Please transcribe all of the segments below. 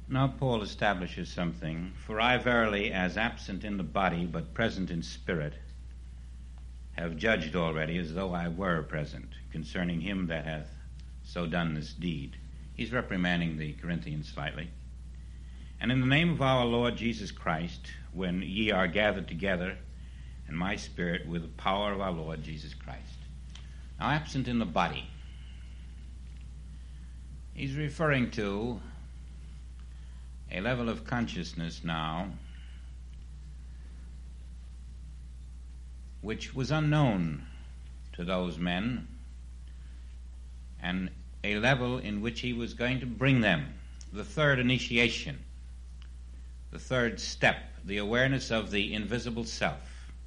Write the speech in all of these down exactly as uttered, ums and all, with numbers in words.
Now Paul establishes something. For I verily, as absent in the body, but present in spirit, have judged already as though I were present, concerning him that hath so done this deed. He's reprimanding the Corinthians slightly. And in the name of our Lord Jesus Christ, when ye are gathered together, in my spirit, with the power of our Lord Jesus Christ. Now, absent in the body. He's referring to a level of consciousness now which was unknown to those men, and a level in which he was going to bring them. The third initiation, the third step, the awareness of the invisible self.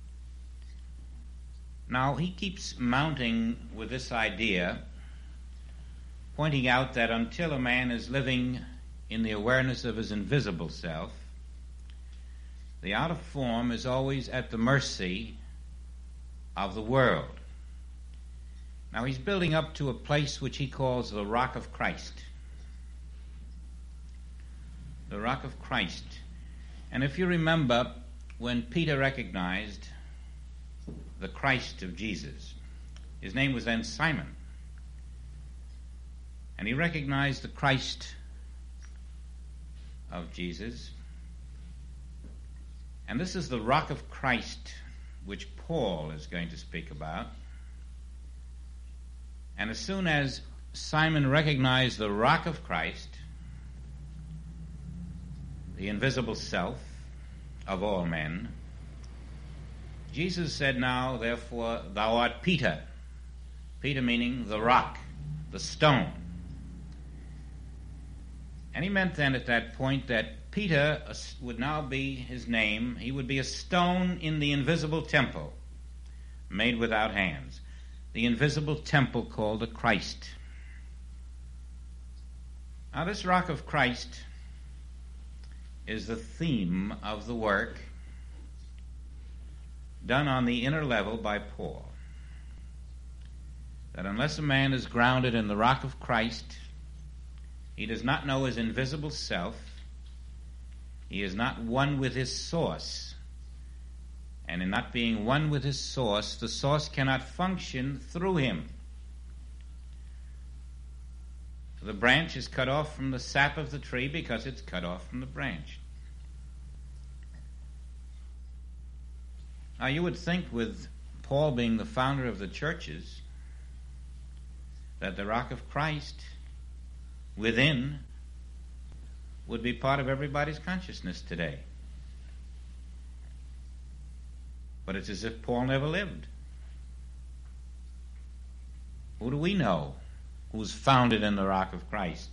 Now, he keeps mounting with this idea, pointing out that until a man is living in the awareness of his invisible self, the outer form is always at the mercy of the world. Now, he's building up to a place which he calls the rock of Christ. The rock of Christ. And if you remember, when Peter recognized the Christ of Jesus, his name was then Simon, and he recognized the Christ of Jesus. And this is the rock of Christ which Paul is going to speak about. And as soon as Simon recognized the rock of Christ, the invisible self of all men, Jesus said, now, therefore, thou art Peter. Peter meaning the rock, the stone. And he meant then at that point that Peter would now be his name. He would be a stone in the invisible temple, made without hands. The invisible temple called the Christ. Now, this rock of Christ is the theme of the work done on the inner level by Paul. That unless a man is grounded in the rock of Christ, he does not know his invisible self. He is not one with his source. And in not being one with his source, the source cannot function through him. The branch is cut off from the sap of the tree because it's cut off from the branch. Now, you would think, with Paul being the founder of the churches, that the rock of Christ within would be part of everybody's consciousness today. But it's as if Paul never lived. Who do we know who's founded in the rock of Christ?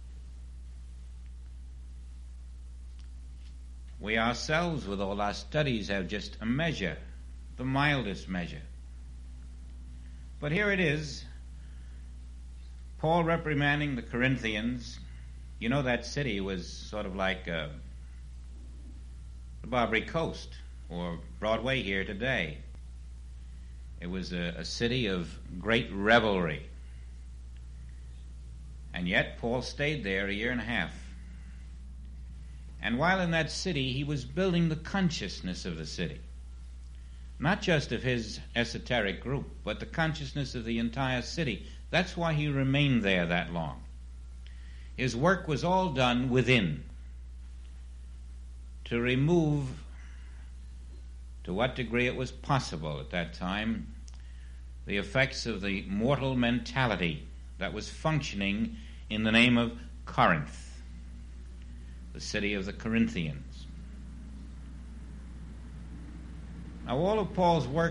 We ourselves, with all our studies, have just a measure, the mildest measure. But here it is, Paul reprimanding the Corinthians. You know, that city was sort of like uh, the Barbary Coast or Broadway here today. It was a, a city of great revelry. And yet Paul stayed there a year and a half. And while in that city, he was building the consciousness of the city. Not just of his esoteric group, but the consciousness of the entire city. That's why he remained there that long. His work was all done within, to remove, to what degree it was possible at that time, the effects of the mortal mentality that was functioning in the name of Corinth, the city of the Corinthians. Now, all of Paul's work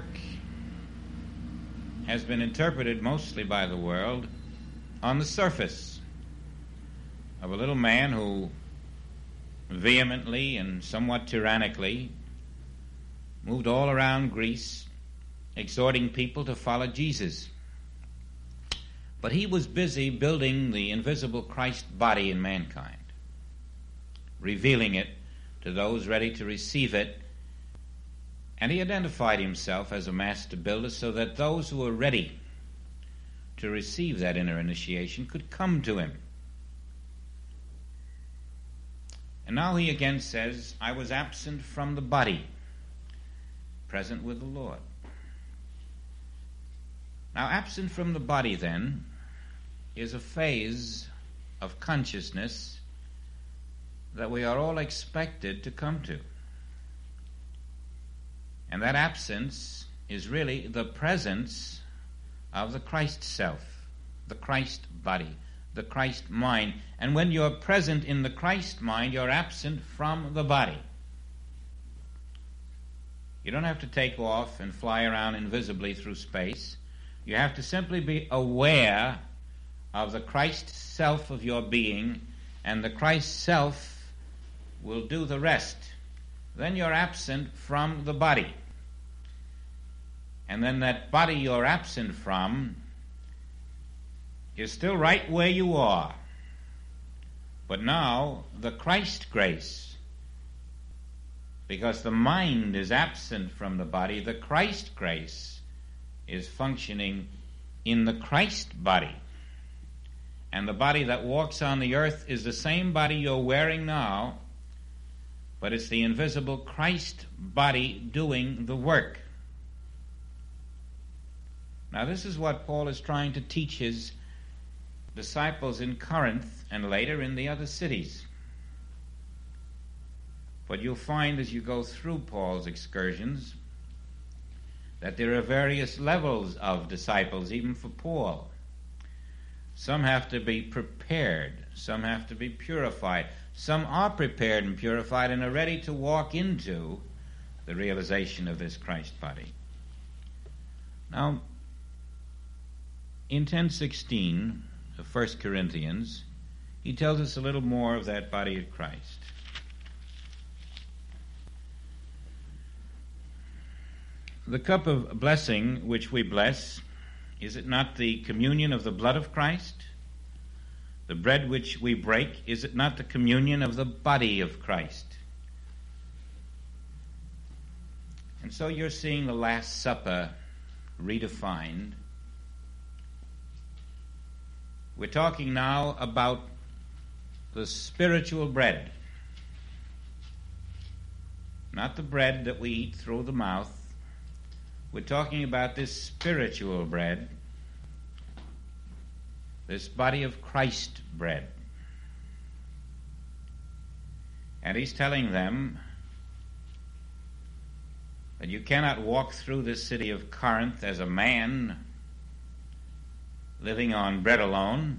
has been interpreted mostly by the world on the surface of a little man who vehemently and somewhat tyrannically moved all around Greece, exhorting people to follow Jesus. But he was busy building the invisible Christ body in mankind, revealing it to those ready to receive it. And he identified himself as a master builder so that those who were ready to receive that inner initiation could come to him. And now he again says, I was absent from the body, present with the Lord. Now, absent from the body, then, is a phase of consciousness that we are all expected to come to. And that absence is really the presence of the Christ self, the Christ body, the Christ mind. And when you're present in the Christ mind, you're absent from the body. You don't have to take off and fly around invisibly through space. You have to simply be aware of the Christ self of your being, and the Christ self will do the rest. Then you're absent from the body. And then that body you're absent from is still right where you are. But now the Christ grace, because the mind is absent from the body, the Christ grace is functioning in the Christ body. And the body that walks on the earth is the same body you're wearing now, but it's the invisible Christ body doing the work. Now, this is what Paul is trying to teach his disciples in Corinth and later in the other cities. But you'll find as you go through Paul's excursions that there are various levels of disciples, even for Paul. Some have to be prepared. Some have to be purified. Some are prepared and purified and are ready to walk into the realization of this Christ body. Now, in ten sixteen of First Corinthians, he tells us a little more of that body of Christ. The cup of blessing which we bless, is it not the communion of the blood of Christ? The bread which we break, is it not the communion of the body of Christ? And so you're seeing the Last Supper redefined. We're talking now about the spiritual bread, not the bread that we eat through the mouth. We're talking about this spiritual bread, this body of Christ bread. And he's telling them that you cannot walk through this city of Corinth as a man living on bread alone,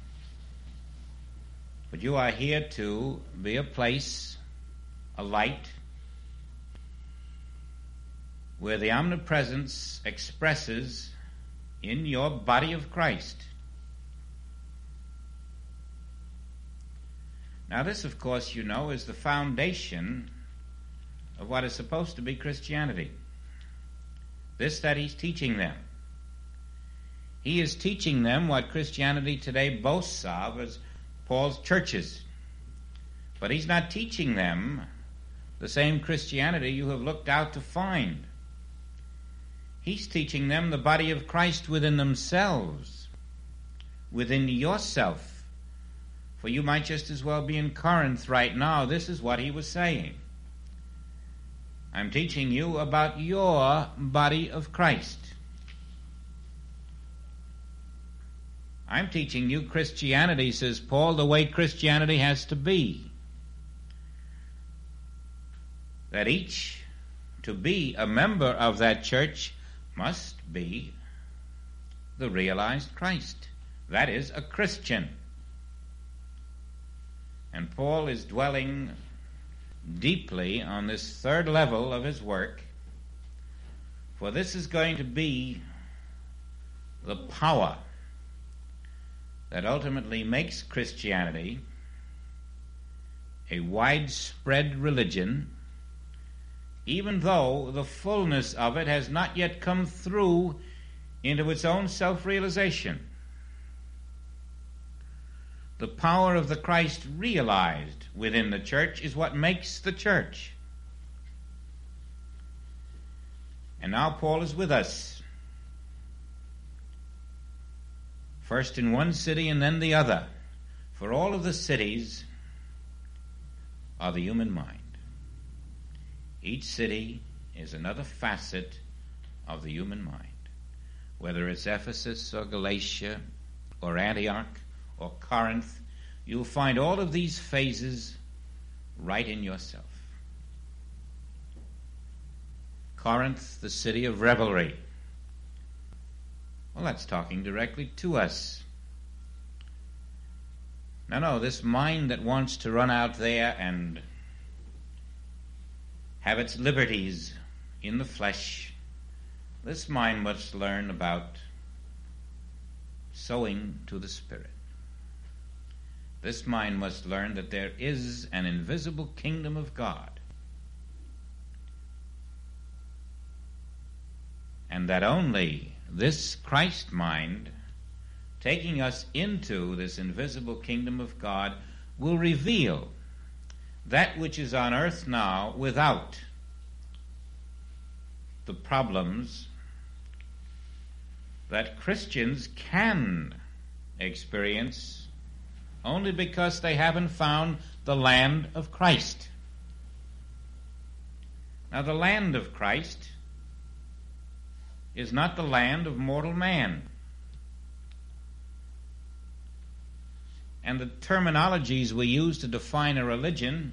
but you are here to be a place, a light, where the omnipresence expresses in your body of Christ. Now this, of course, you know, is the foundation of what is supposed to be Christianity. This that he's teaching them. He is teaching them what Christianity today boasts of as Paul's churches. But he's not teaching them the same Christianity you have looked out to find. He's teaching them the body of Christ within themselves, within yourself. For you might just as well be in Corinth right now. This is what he was saying. I'm teaching you about your body of Christ. I'm teaching you Christianity, says Paul, the way Christianity has to be. That each, to be a member of that church, must be the realized Christ. That is, a Christian. And Paul is dwelling deeply on this third level of his work, for this is going to be the power that ultimately makes Christianity a widespread religion, even though the fullness of it has not yet come through into its own self-realization. The power of the Christ realized within the church is what makes the church. And now Paul is with us, first in one city and then the other. For all of the cities are the human mind. Each city is another facet of the human mind. Whether it's Ephesus or Galatia or Antioch or Corinth, you'll find all of these phases right in yourself. Corinth, the city of revelry. Well, that's talking directly to us. No, no, this mind that wants to run out there and have its liberties in the flesh, this mind must learn about sowing to the Spirit. This mind must learn that there is an invisible kingdom of God, and that only this Christ mind, taking us into this invisible kingdom of God, will reveal that which is on earth now without the problems that Christians can experience only because they haven't found the land of Christ. Now, the land of Christ is not the land of mortal man. And the terminologies we use to define a religion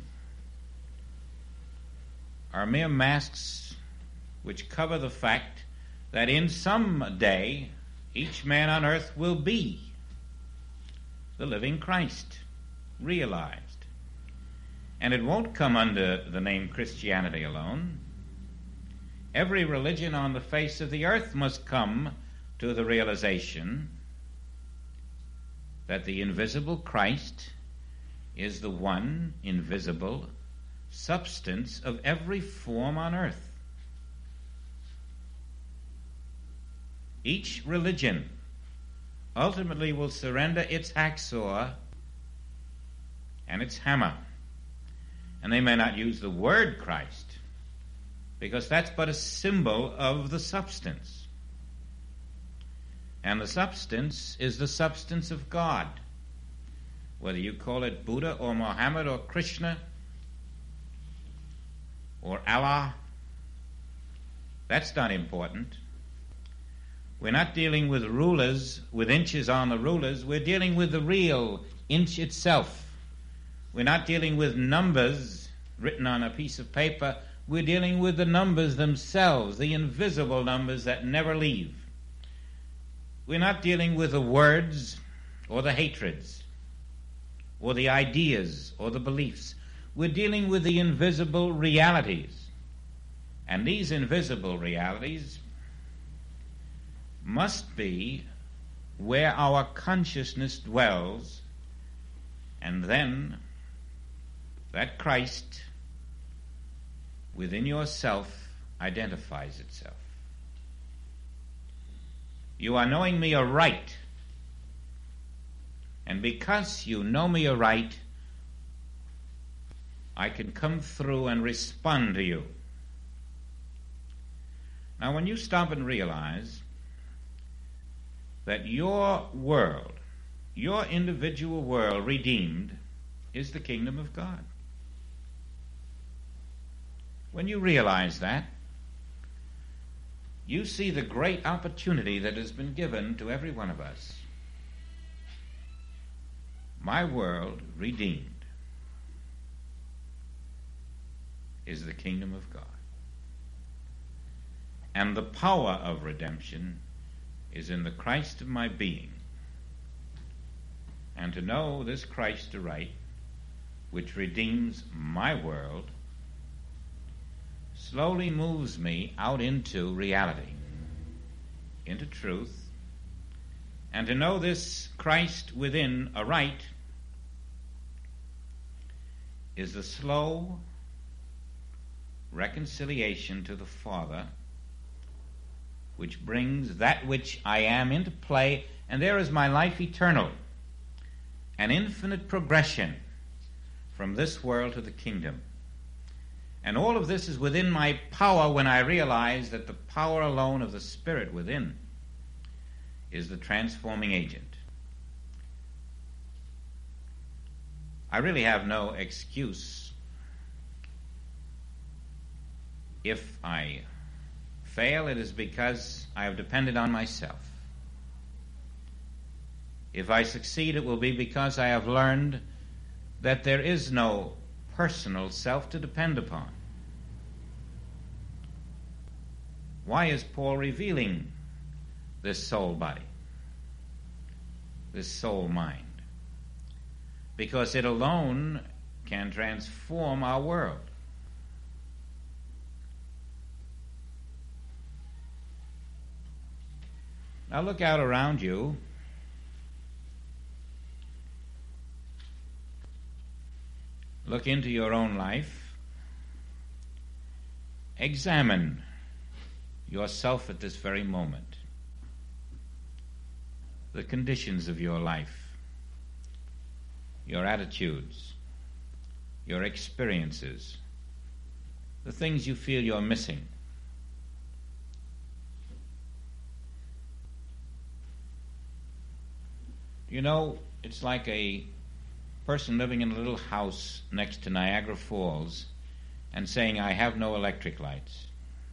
are mere masks which cover the fact that in some day each man on earth will be the living Christ, realized. And it won't come under the name Christianity alone. Every religion on the face of the earth must come to the realization that the invisible Christ is the one invisible substance of every form on earth. Each religion ultimately will surrender its hacksaw and its hammer. And they may not use the word Christ, because that's but a symbol of the substance. And the substance is the substance of God. Whether you call it Buddha or Muhammad or Krishna or Allah, that's not important. We're not dealing with rulers, with inches on the rulers. We're dealing with the real inch itself. We're not dealing with numbers written on a piece of paper. We're dealing with the numbers themselves, the invisible numbers that never leave. We're not dealing with the words or the hatreds or the ideas or the beliefs. We're dealing with the invisible realities. And these invisible realities must be where our consciousness dwells, and then that Christ within yourself identifies itself. You are knowing me aright, and because you know me aright, I can come through and respond to you. Now, when you stop and realize that your world, your individual world redeemed, is the kingdom of God. When you realize that, you see the great opportunity that has been given to every one of us. My world redeemed is the kingdom of God. And the power of redemption is in the Christ of my being. And to know this Christ aright, which redeems my world, slowly moves me out into reality, into truth. And to know this Christ within aright is the slow reconciliation to the Father, which brings that which I am into play, and there is my life eternal, an infinite progression from this world to the kingdom. And all of this is within my power when I realize that the power alone of the Spirit within is the transforming agent. I really have no excuse If I fail, it is because I have depended on myself. If I succeed, it will be because I have learned that there is no personal self to depend upon. Why is Paul revealing this soul body, this soul mind? Because it alone can transform our world. Now look out around you. Look into your own life. Examine yourself at this very moment. The conditions of your life, your attitudes, your experiences, the things you feel you're missing. You know, it's like a person living in a little house next to Niagara Falls and saying, I have no electric lights.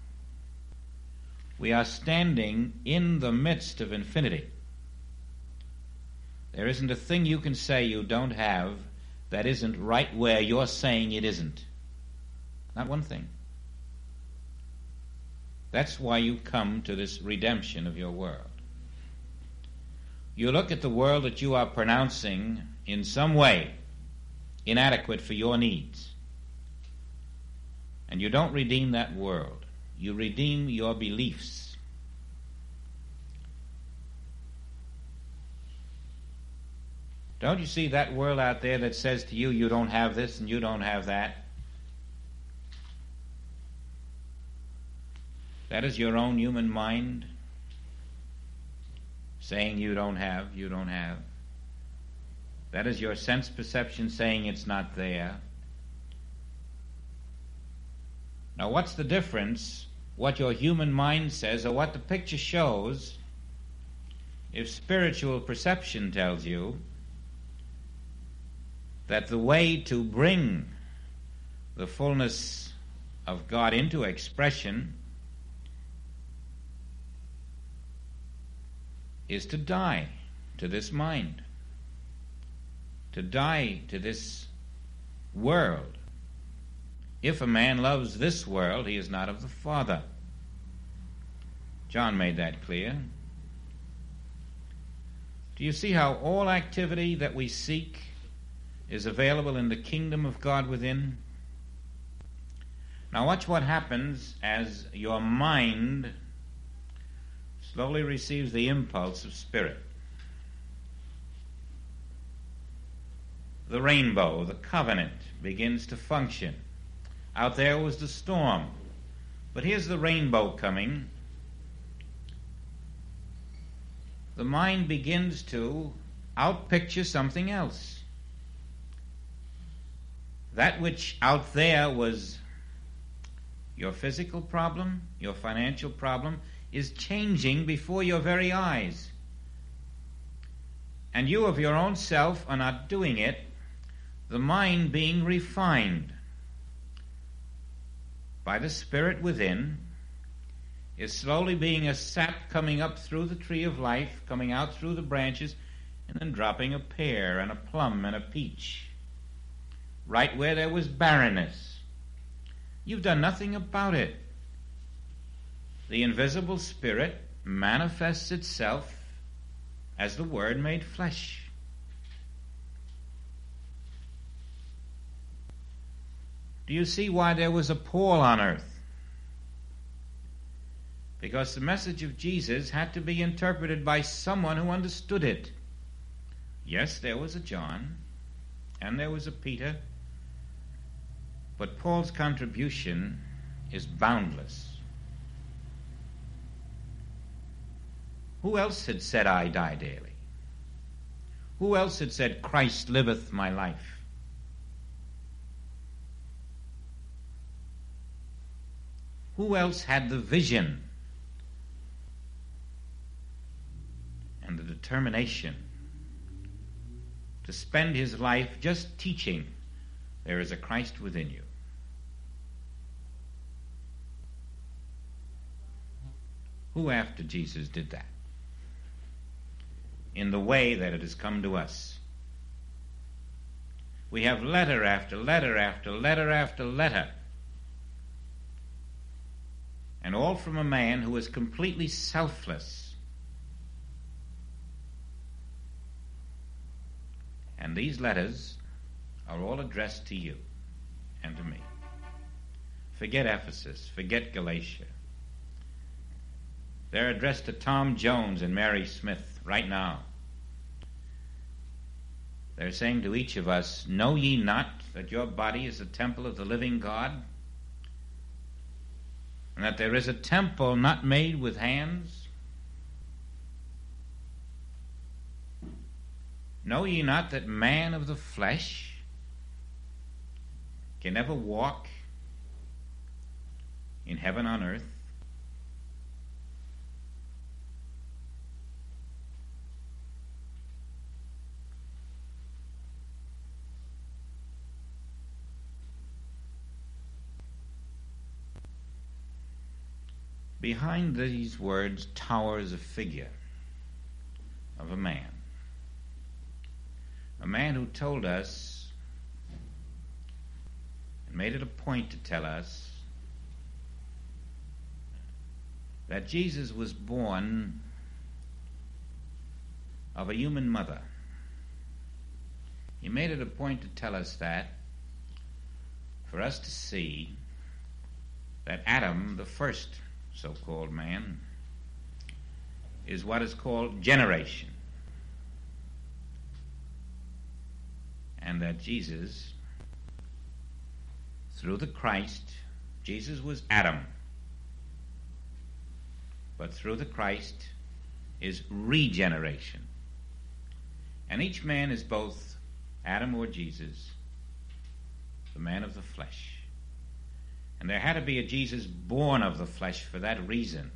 We are standing in the midst of infinity. There isn't a thing you can say you don't have that isn't right where you're saying it isn't. Not one thing. That's why you come to this redemption of your world. You look at the world that you are pronouncing in some way inadequate for your needs, and you don't redeem that world. You redeem your beliefs. Don't you see that world out there that says to you, you don't have this and you don't have that? That is your own human mind saying you don't have, you don't have. That is your sense perception saying it's not there. Now, what's the difference, what your human mind says or what the picture shows, if spiritual perception tells you that the way to bring the fullness of God into expression is to die to this mind, to die to this world. If a man loves this world, he is not of the Father. John made that clear. Do you see how all activity that we seek is available in the kingdom of God within? Now watch what happens as your mind slowly receives the impulse of spirit. The rainbow, the covenant, begins to function. Out there was the storm, but here's the rainbow coming. The mind begins to outpicture something else. That which out there was your physical problem, your financial problem, is changing before your very eyes. And you of your own self are not doing it, the mind being refined by the Spirit within is slowly being a sap coming up through the tree of life, coming out through the branches, and then dropping a pear and a plum and a peach right where there was barrenness. You've done nothing about it. The invisible Spirit manifests itself as the Word made flesh. Do you see why there was a Paul on earth? Because the message of Jesus had to be interpreted by someone who understood it. Yes, there was a John, and there was a Peter, but Paul's contribution is boundless. Who else had said, I die daily? Who else had said, Christ liveth my life? Who else had the vision and the determination to spend his life just teaching there is a Christ within you? Who after Jesus did that? In the way that it has come to us. We have letter after letter after letter after letter. And all from a man who is completely selfless. And these letters are all addressed to you and to me. Forget Ephesus. Forget Galatia. They're addressed to Tom Jones and Mary Smith right now. They're saying to each of us, know ye not that your body is the temple of the living God? And that there is a temple not made with hands? Know ye not that man of the flesh can never walk in heaven on earth? Behind these words towers a figure of a man. A man who told us and made it a point to tell us that Jesus was born of a human mother. He made it a point to tell us that for us to see that Adam, the first so-called man, is what is called generation. And that Jesus, through the Christ, Jesus was Adam, but through the Christ is regeneration. And each man is both Adam or Jesus, the man of the flesh. And there had to be a Jesus born of the flesh for that reason.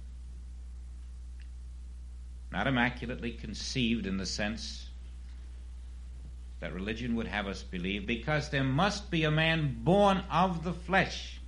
Not immaculately conceived in the sense that religion would have us believe, because there must be a man born of the flesh,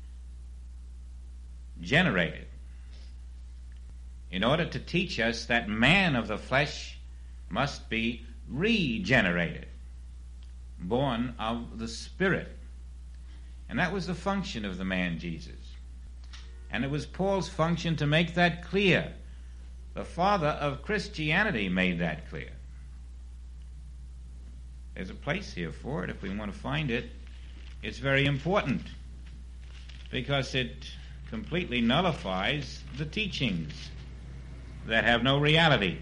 generated, in order to teach us that man of the flesh must be regenerated, born of the Spirit. And that was the function of the man Jesus. And it was Paul's function to make that clear. The father of Christianity made that clear. There's a place here for it if we want to find it. It's very important because it completely nullifies the teachings that have no reality.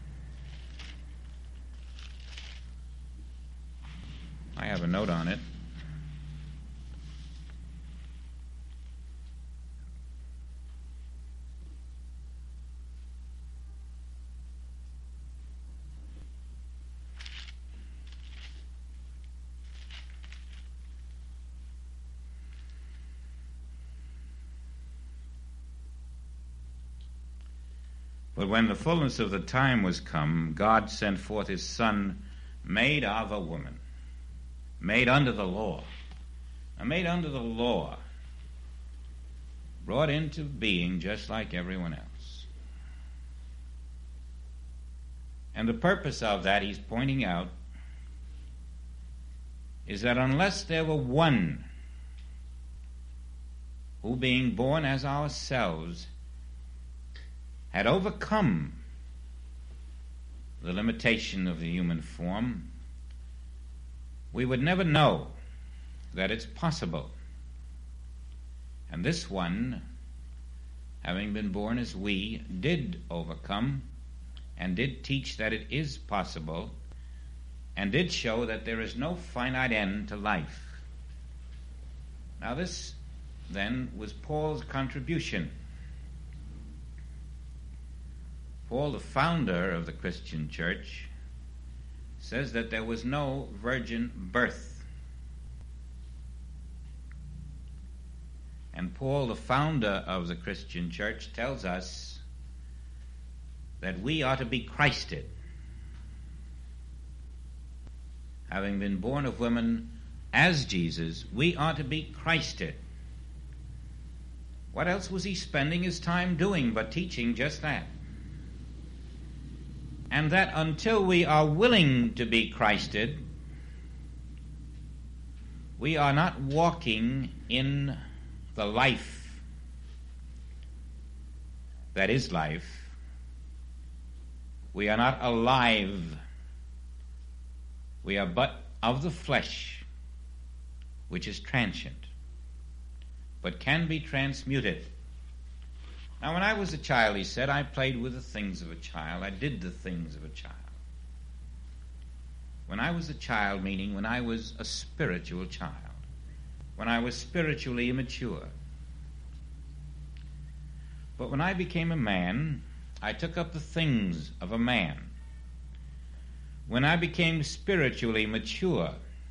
I have a note on it. But when the fullness of the time was come, God sent forth his Son, made of a woman, made under the law. Now, made under the law, brought into being just like everyone else. And the purpose of that, he's pointing out, is that unless there were one who, being born as ourselves, had overcome the limitation of the human form, we would never know that it's possible. And this one, having been born as we, did overcome and did teach that it is possible and did show that there is no finite end to life. Now this, then, was Paul's contribution. Paul, the founder of the Christian church, says that there was no virgin birth. And Paul, the founder of the Christian church, tells us that we are to be Christed. Having been born of women as Jesus, we are to be Christed. What else was he spending his time doing but teaching just that? And that until we are willing to be Christed, we are not walking in the life that is life. We are not alive. We are but of the flesh, which is transient, but can be transmuted. Now, when I was a child, he said, I played with the things of a child. I did the things of a child. When I was a child, meaning when I was a spiritual child, when I was spiritually immature. But when I became a man, I took up the things of a man. When I became spiritually mature,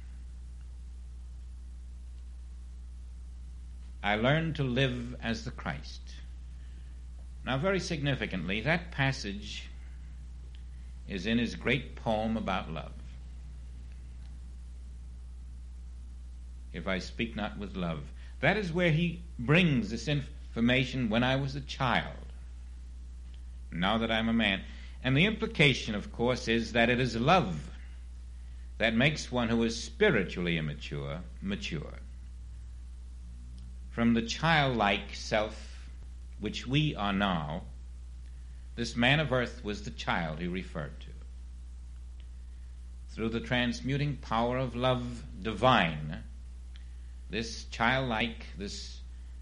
I learned to live as the Christ. Now, very significantly, that passage is in his great poem about love. If I speak not with love. That is where he brings this information when I was a child, now that I'm a man. And the implication, of course, is that it is love that makes one who is spiritually immature, mature. From the childlike self which we are now, this man of earth was the child he referred to. Through the transmuting power of love divine, this childlike, this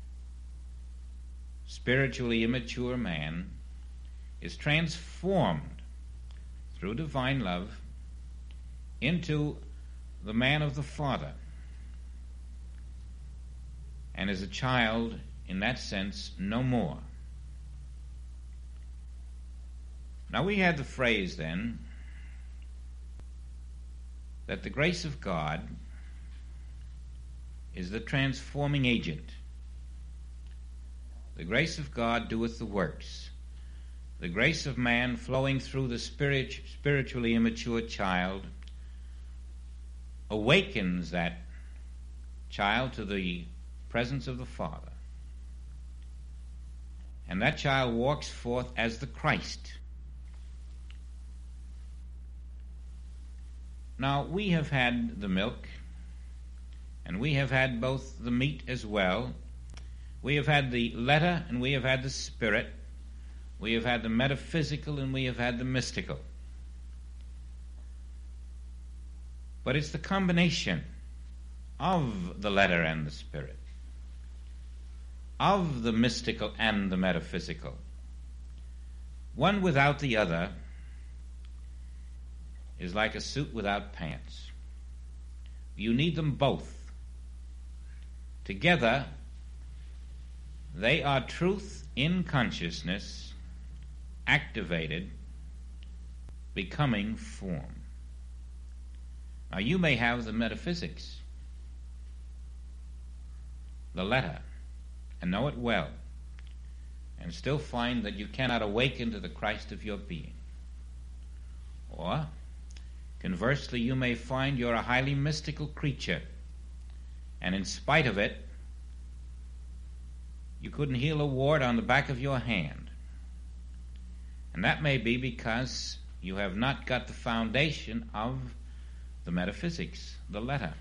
spiritually immature man is transformed through divine love into the man of the Father, and is a child in that sense no more. Now, we had the phrase then that the grace of God is the transforming agent. The grace of God doeth the works. The grace of man flowing through the spirit, spiritually immature child awakens that child to the presence of the Father. And that child walks forth as the Christ. Now, we have had the milk, and we have had both the meat as well. We have had the letter, and we have had the spirit. We have had the metaphysical, and we have had the mystical. But it's the combination of the letter and the spirit, of the mystical and the metaphysical. One without the other is like a suit without pants. You need them both. Together, they are truth in consciousness, activated, becoming form. Now, you may have the metaphysics, the letter, and know it well, and still find that you cannot awaken to the Christ of your being. Or, conversely, you may find you're a highly mystical creature, and in spite of it, you couldn't heal a wart on the back of your hand. And that may be because you have not got the foundation of the metaphysics, the letter.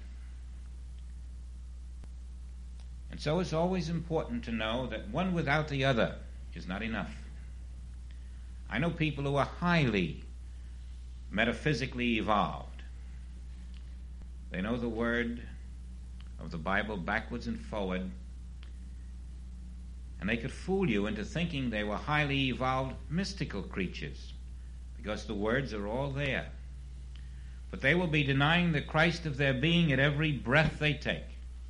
And so it's always important to know that one without the other is not enough. I know people who are highly metaphysically evolved. They know the word of the Bible backwards and forward, and they could fool you into thinking they were highly evolved mystical creatures because the words are all there. But they will be denying the Christ of their being at every breath they take.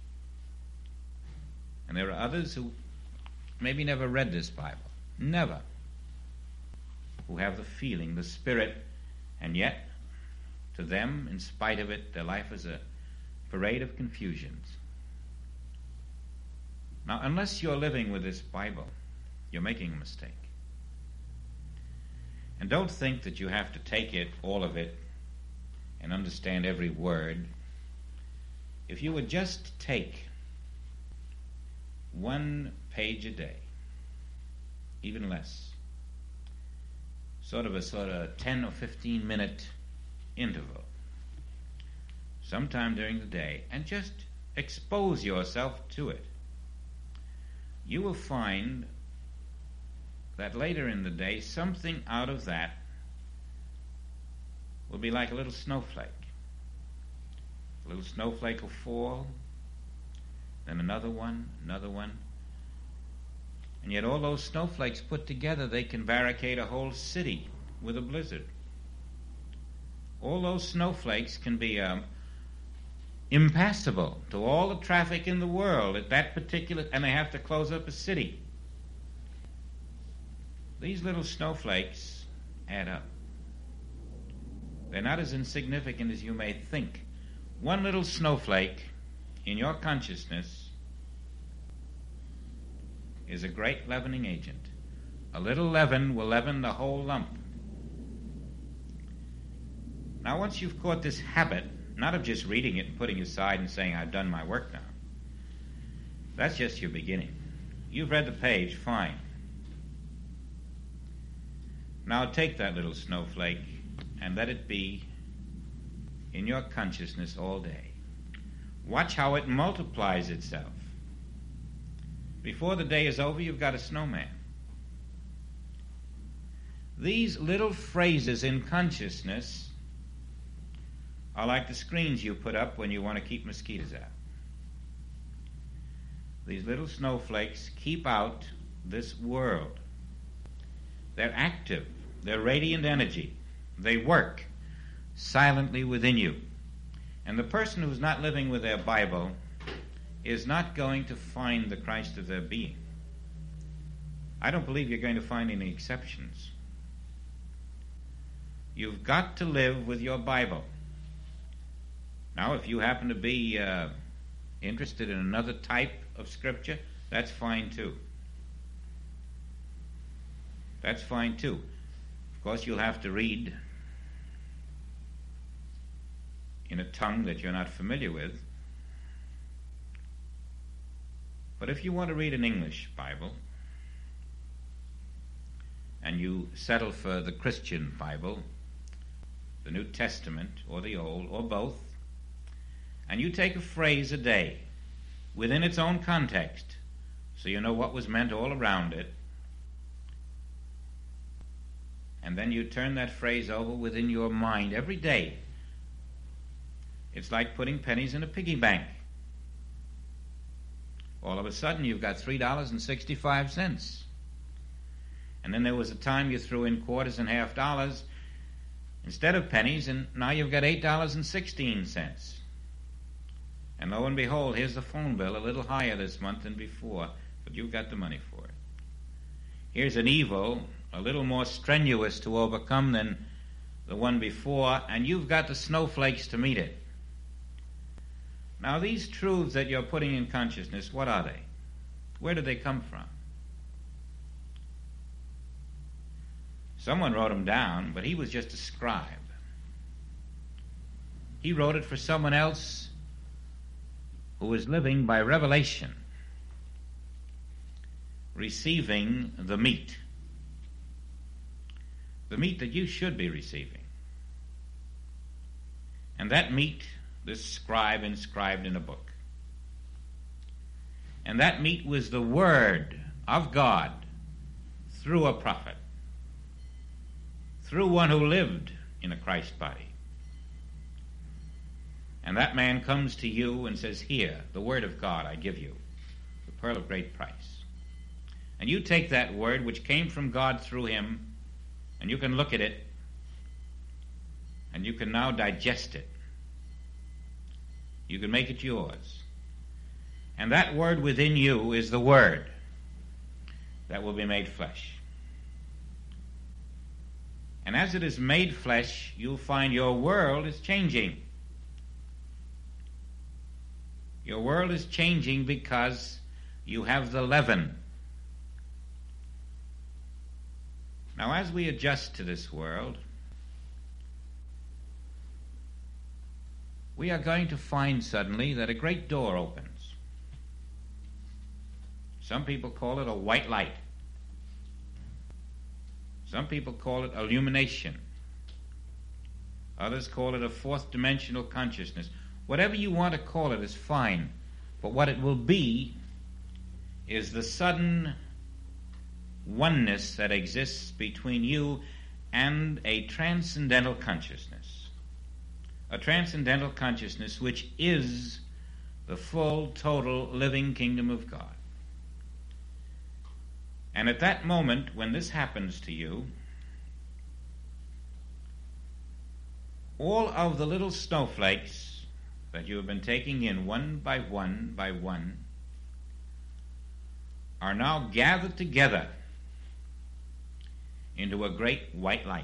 And there are others who maybe never read this Bible, never, who have the feeling, the spirit, and yet, to them, in spite of it, their life is a parade of confusions. Now, unless you're living with this Bible, you're making a mistake. And don't think that you have to take it, all of it, and understand every word. If you would just take one page a day, even less. Sort of a sort of ten or fifteen minute interval, sometime during the day, and just expose yourself to it. You will find that later in the day, something out of that will be like a little snowflake. A little snowflake will fall, then another one, another one. And yet all those snowflakes put together, they can barricade a whole city with a blizzard. All those snowflakes can be um, impassable to all the traffic in the world at that particular, and they have to close up a city. These little snowflakes add up. They're not as insignificant as you may think. One little snowflake in your consciousness is a great leavening agent. A little leaven will leaven the whole lump. Now, once you've caught this habit, not of just reading it and putting it aside and saying, I've done my work now, that's just your beginning. You've read the page, fine. Now take that little snowflake and let it be in your consciousness all day. Watch how it multiplies itself. Before the day is over, you've got a snowman. These little phrases in consciousness are like the screens you put up when you want to keep mosquitoes out. These little snowflakes keep out this world. They're active. They're radiant energy. They work silently within you. And the person who's not living with their Bible is not going to find the Christ of their being. I don't believe you're going to find any exceptions. You've got to live with your Bible. Now, if you happen to be uh, interested in another type of scripture, that's fine too. That's fine too. Of course, you'll have to read in a tongue that you're not familiar with. But if you want to read an English Bible, and you settle for the Christian Bible, the New Testament, or the Old, or both, and you take a phrase a day within its own context, so you know what was meant all around it, and then you turn that phrase over within your mind every day. It's like putting pennies in a piggy bank. All of a sudden, you've got three dollars and sixty-five cents. And then there was a time you threw in quarters and half dollars instead of pennies, and now you've got eight dollars and sixteen cents. And lo and behold, here's the phone bill, a little higher this month than before, but you've got the money for it. Here's an evil, a little more strenuous to overcome than the one before, and you've got the snowflakes to meet it. Now, these truths that you're putting in consciousness, what are they? Where did they come from? Someone wrote them down, but he was just a scribe. He wrote it for someone else who was living by revelation, receiving the meat. The meat that you should be receiving. And that meat, this scribe inscribed in a book. And that meat was the Word of God through a prophet, through one who lived in a Christ body. And that man comes to you and says, here, the Word of God I give you, the pearl of great price. And you take that Word which came from God through him, and you can look at it, and you can now digest it. You can make it yours. And that Word within you is the Word that will be made flesh. And as it is made flesh, you'll find your world is changing. Your world is changing because you have the leaven. Now, as we adjust to this world, we are going to find suddenly that a great door opens. Some people call it a white light. Some people call it illumination. Others call it a fourth dimensional consciousness. Whatever you want to call it is fine. But what it will be is the sudden oneness that exists between you and a transcendental consciousness. A transcendental consciousness which is the full, total, living kingdom of God. And at that moment, when this happens to you, all of the little snowflakes that you have been taking in one by one by one are now gathered together into a great white light.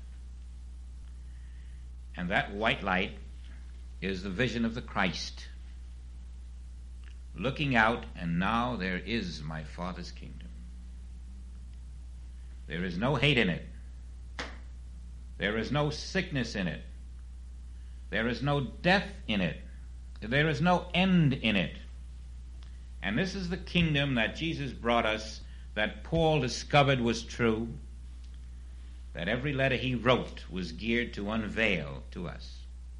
And that white light is the vision of the Christ, looking out, and now there is my Father's kingdom. There is no hate in it. There is no sickness in it. There is no death in it. There is no end in it. And this is the kingdom that Jesus brought us, that Paul discovered was true, that every letter he wrote was geared to unveil to us.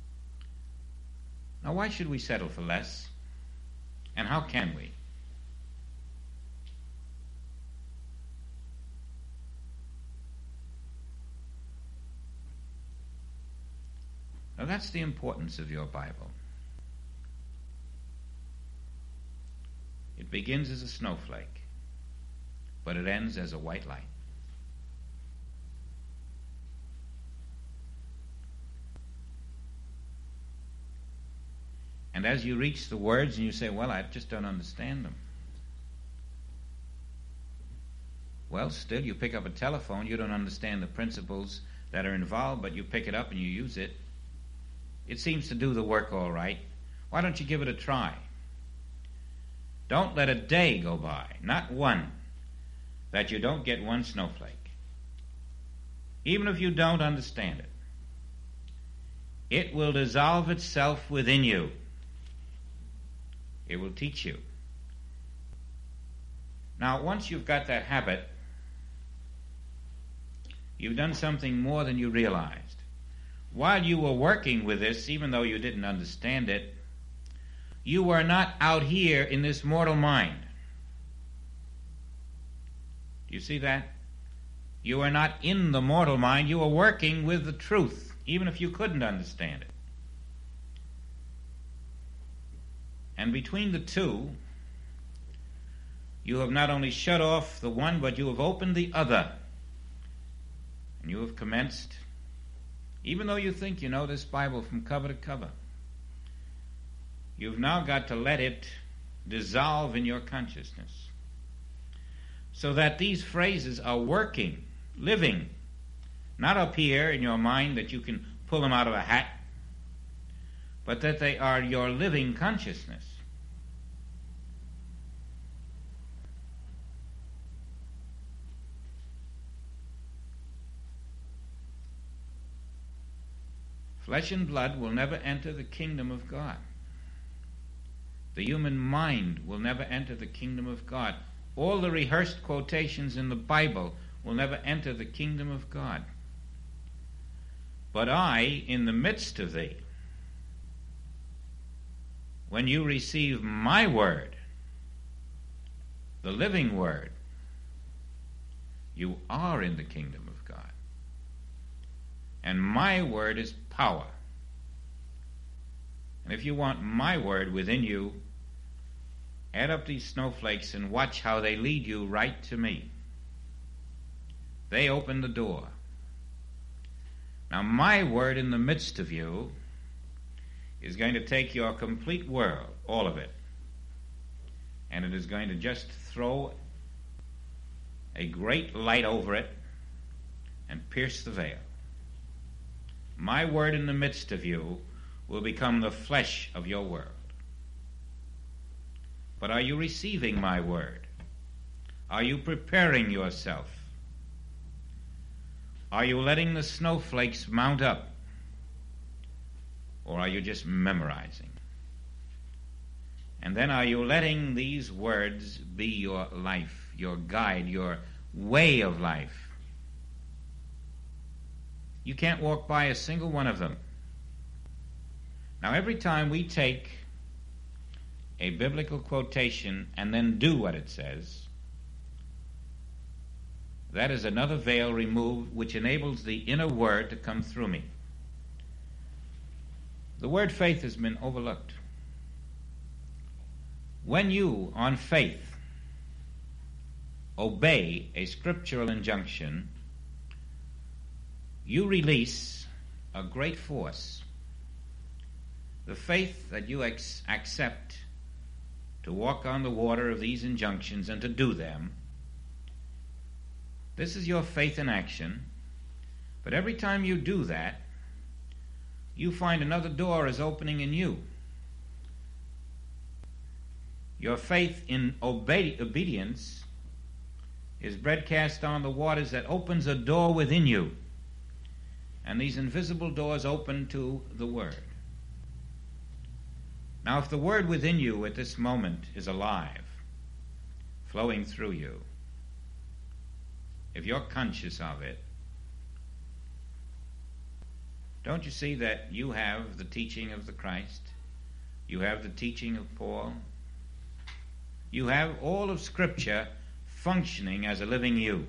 Now, why should we settle for less? And how can we? Now, that's the importance of your Bible. It begins as a snowflake, but it ends as a white light. And as you reach the words and you say, well, I just don't understand them. Well, still, you pick up a telephone, you don't understand the principles that are involved, but you pick it up and you use it. It seems to do the work all right. Why don't you give it a try? Don't let a day go by, not one, that you don't get one snowflake. Even if you don't understand it, it will dissolve itself within you. It will teach you. Now, once you've got that habit, you've done something more than you realized. While you were working with this, even though you didn't understand it, you were not out here in this mortal mind. Do you see that? You were not in the mortal mind. You were working with the truth, even if you couldn't understand it. And between the two, you have not only shut off the one, but you have opened the other. And you have commenced, even though you think you know this Bible from cover to cover, you've now got to let it dissolve in your consciousness, so that these phrases are working, living, not up here in your mind that you can pull them out of a hat, but that they are your living consciousness. Flesh and blood will never enter the kingdom of God. The human mind will never enter the kingdom of God. All the rehearsed quotations in the Bible will never enter the kingdom of God. But I, in the midst of thee, when you receive my word, the living word, you are in the kingdom of God. And my word is power. And if you want my word within you, add up these snowflakes and watch how they lead you right to me. They open the door. Now, my word in the midst of you is going to take your complete world, all of it, and it is going to just throw a great light over it and pierce the veil. My word in the midst of you will become the flesh of your world. But are you receiving my word? Are you preparing yourself? Are you letting the snowflakes mount up? Or are you just memorizing? And then are you letting these words be your life, your guide, your way of life? You can't walk by a single one of them. Now, every time we take a biblical quotation and then do what it says, that is another veil removed which enables the inner word to come through me. The word faith has been overlooked. When you, on faith, obey a scriptural injunction, you release a great force. The faith that you ex- accept to walk on the water of these injunctions and to do them, this is your faith in action. But every time you do that, you find another door is opening in you. Your faith in obe- obedience is broadcast on the waters that opens a door within you. And these invisible doors open to the Word. Now, if the Word within you at this moment is alive, flowing through you, if you're conscious of it, don't you see that you have the teaching of the Christ? You have the teaching of Paul. You have all of Scripture functioning as a living you.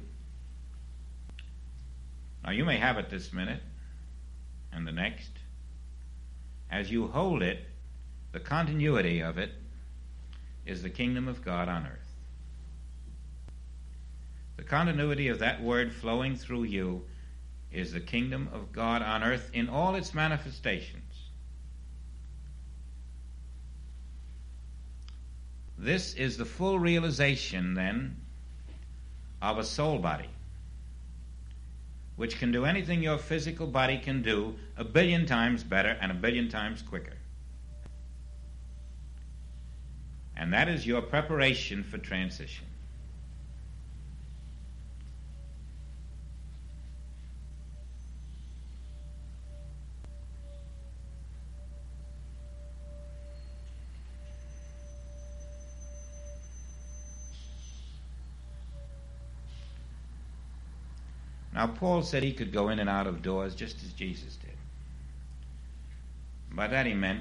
Now, you may have it this minute and the next. As you hold it, the continuity of it is the kingdom of God on earth. The continuity of that word flowing through you is the kingdom of God on earth in all its manifestations. This is the full realization, then, of a soul body, which can do anything your physical body can do a billion times better and a billion times quicker. And that is your preparation for transition. Now, Paul said he could go in and out of doors just as Jesus did. By that he meant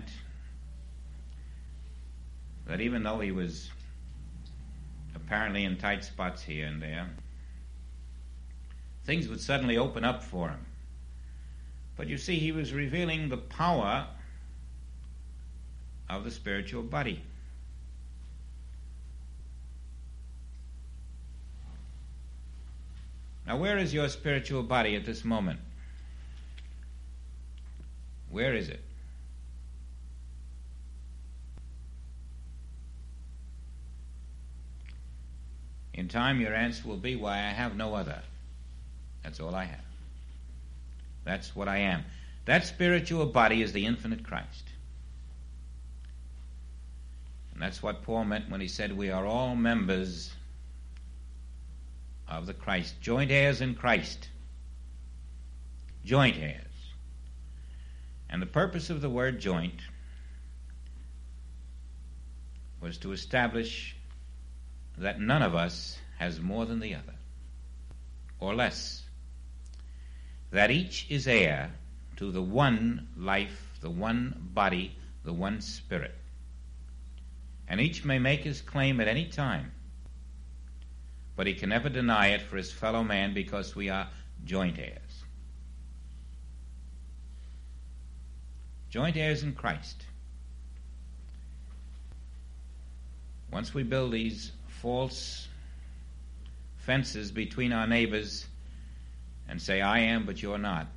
that even though he was apparently in tight spots here and there, things would suddenly open up for him. But you see, he was revealing the power of the spiritual body. Now, where is your spiritual body at this moment? Where is it? In time, your answer will be, why, I have no other. That's all I have. That's what I am. That spiritual body is the infinite Christ. And that's what Paul meant when he said we are all members of the Christ, joint heirs in Christ. Joint heirs. And the purpose of the word joint was to establish that none of us has more than the other, or less. That each is heir to the one life, the one body, the one spirit. And each may make his claim at any time, but he can never deny it for his fellow man because we are joint heirs. Joint heirs in Christ. Once we build these false fences between our neighbors and say, I am, but you're not,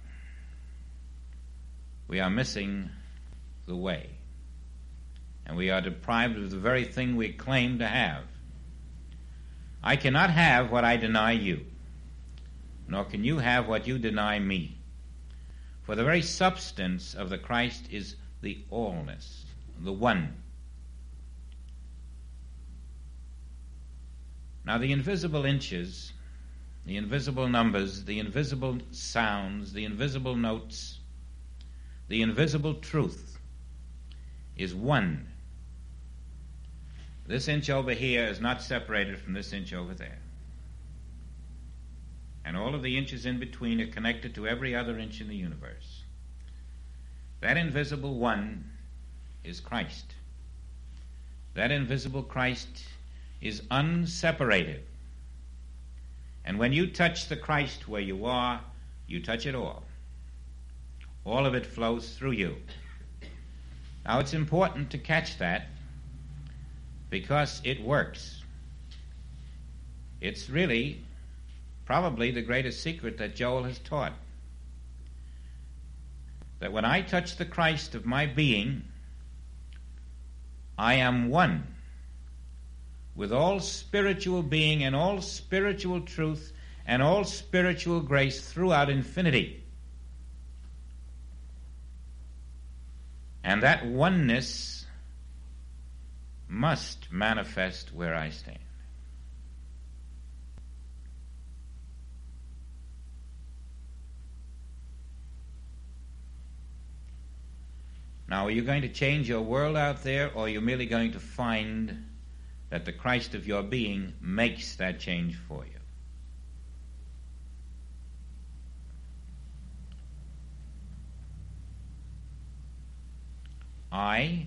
we are missing the way. And we are deprived of the very thing we claim to have. I cannot have what I deny you, nor can you have what you deny me. For the very substance of the Christ is the allness, the one. Now the invisible inches, the invisible numbers, the invisible sounds, the invisible notes, the invisible truth is one. This inch over here is not separated from this inch over there. And all of the inches in between are connected to every other inch in the universe. That invisible one is Christ. That invisible Christ is unseparated. And when you touch the Christ where you are, you touch it all. All of it flows through you. Now it's important to catch that because it works. It's really probably the greatest secret that Joel has taught. That when I touch the Christ of my being, I am one with all spiritual being and all spiritual truth and all spiritual grace throughout infinity. And that oneness must manifest where I stand. Now, are you going to change your world out there, or are you merely going to find that the Christ of your being makes that change for you? I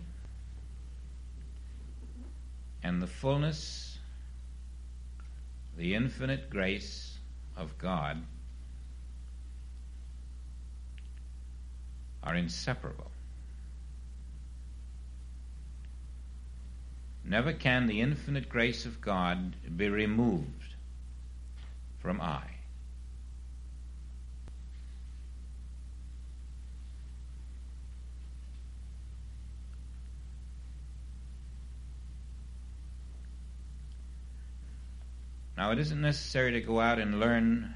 and the fullness, the infinite grace of God are inseparable. Never can the infinite grace of God be removed from I. Now, it isn't necessary to go out and learn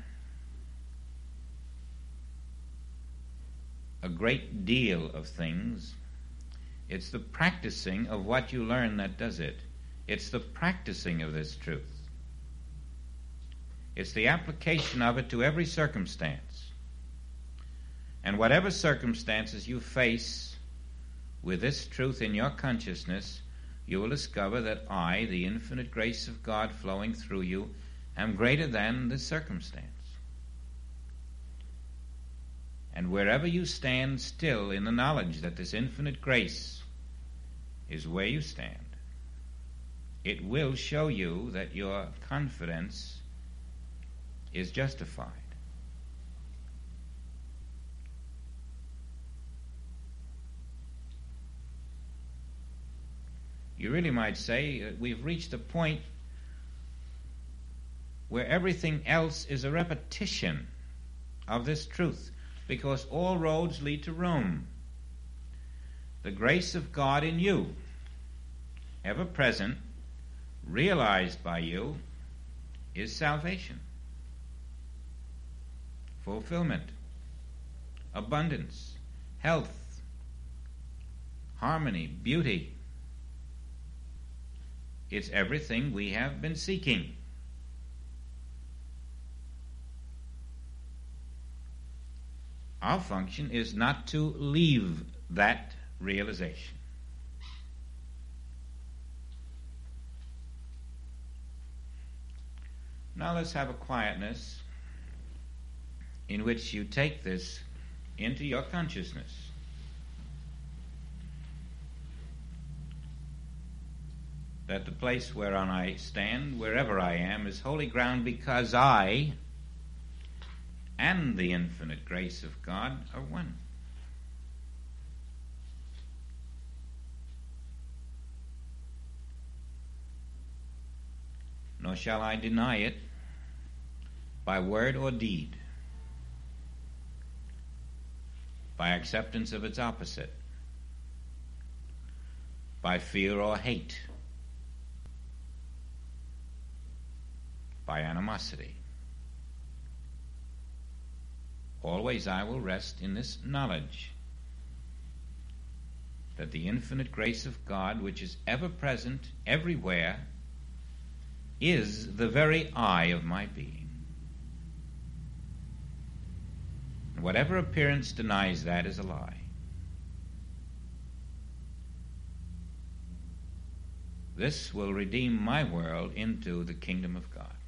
a great deal of things. It's the practicing of what you learn that does it. It's the practicing of this truth. It's the application of it to every circumstance. And whatever circumstances you face with this truth in your consciousness, you will discover that I, the infinite grace of God flowing through you, am greater than the circumstance. And wherever you stand still in the knowledge that this infinite grace is where you stand, it will show you that your confidence is justified. You really might say that we've reached a point where everything else is a repetition of this truth, because all roads lead to Rome. The grace of God in you, ever present, realized by you, is salvation, fulfillment, abundance, health, harmony, beauty. It's everything we have been seeking. Our function is not to leave that realization. Now let's have a quietness in which you take this into your consciousness. That the place whereon I stand, wherever I am, is holy ground because I and the infinite grace of God are one. Nor shall I deny it by word or deed, by acceptance of its opposite, by fear or hate, by animosity. Always I will rest in this knowledge that the infinite grace of God, which is ever present everywhere, is the very I of my being. And whatever appearance denies that is a lie. This will redeem my world into the kingdom of God.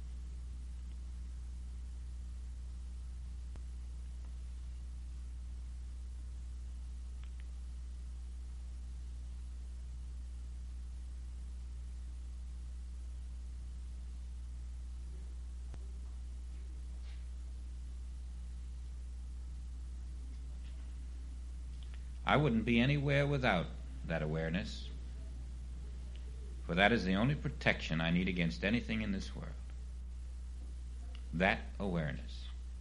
I wouldn't be anywhere without that awareness, for that is the only protection I need against anything in this world. That awareness.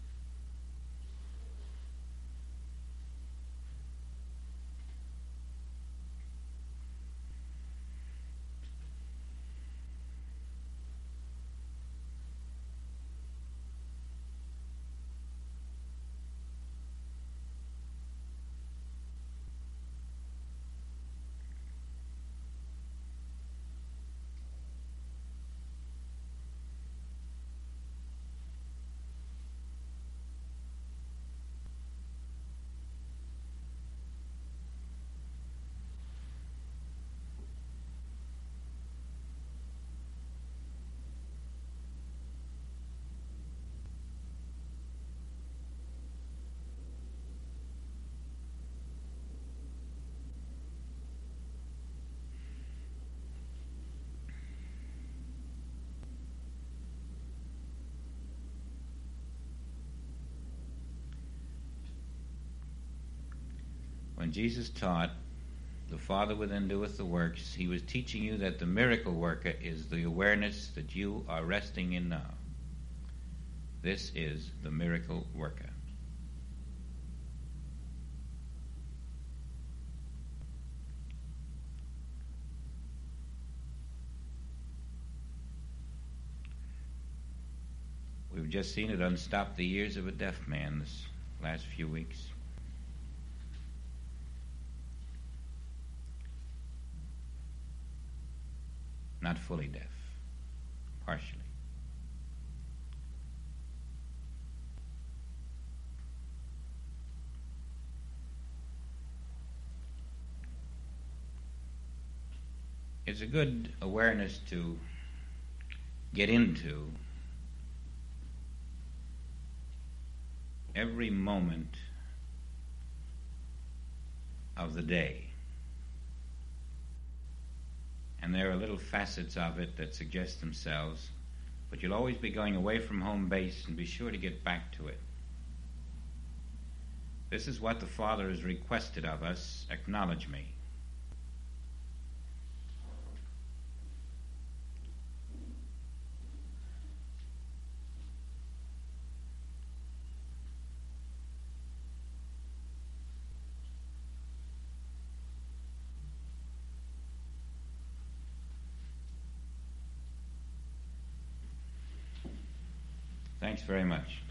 When Jesus taught, "The Father within doeth the works," he was teaching you that the miracle worker is the awareness that you are resting in now. This is the miracle worker. We've just seen it unstop the ears of a deaf man this last few weeks. Not fully deaf, partially. It's a good awareness to get into every moment of the day. And there are little facets of it that suggest themselves, but you'll always be going away from home base, and be sure to get back to it. This is what the Father has requested of us: acknowledge me. Thanks very much.